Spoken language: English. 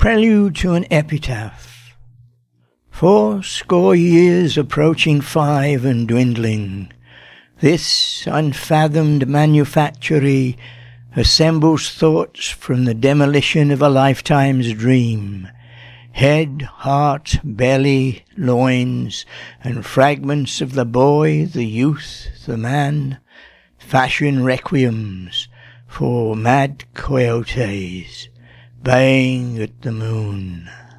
Prelude to an Epitaph. 80 approaching 5 and dwindling, this unfathomed manufactory assembles thoughts from the demolition of a lifetime's dream. Head, heart, belly, loins, and fragments of the boy, the youth, the man, fashion requiems for mad coyotes baying at the moon.